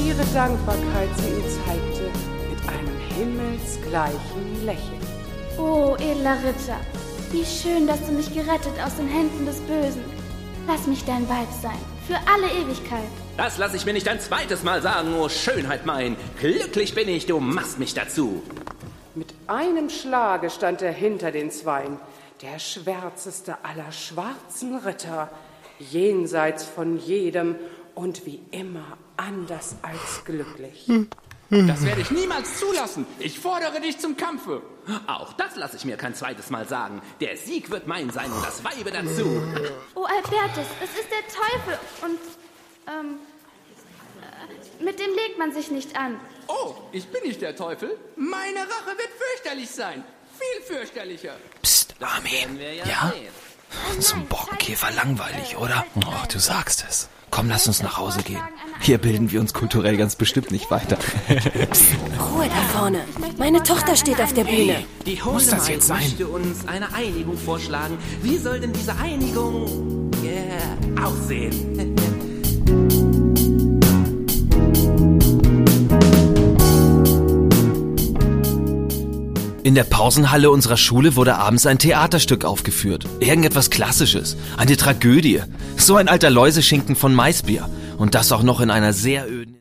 ihre Dankbarkeit sie ihm zeigte, mit einem himmelsgleichen Lächeln. Oh, edler Ritter, wie schön, dass du mich gerettet aus den Händen des Bösen. Lass mich dein Weib sein, für alle Ewigkeit. Das lasse ich mir nicht ein zweites Mal sagen, oh Schönheit mein. Glücklich bin ich, du machst mich dazu. Mit einem Schlage stand er hinter den Zweien, der schwärzeste aller schwarzen Ritter, jenseits von jedem und wie immer anders als glücklich. Das werde ich niemals zulassen. Ich fordere dich zum Kampfe. Auch das lasse ich mir kein zweites Mal sagen. Der Sieg wird mein sein und das Weibe dazu. Oh, Albertus, es ist der Teufel und, mit dem legt man sich nicht an. Oh, ich bin nicht der Teufel. Meine Rache wird fürchterlich sein. Viel fürchterlicher. Psst, Armin. Ja? So ein Borkenkäfer langweilig, oder? Oh, du sagst es. Komm, lass uns nach Hause gehen. Hier bilden wir uns kulturell ganz bestimmt nicht weiter. Ruhe da vorne. Meine Tochter steht auf der Bühne. Die Muss das jetzt sein? möchte uns eine Einigung vorschlagen. Wie soll denn diese Einigung aussehen? In der Pausenhalle unserer Schule wurde abends ein Theaterstück aufgeführt. Irgendetwas Klassisches. Eine Tragödie. So ein alter Läuseschinken von Maisbier. Und das auch noch in einer sehr öden...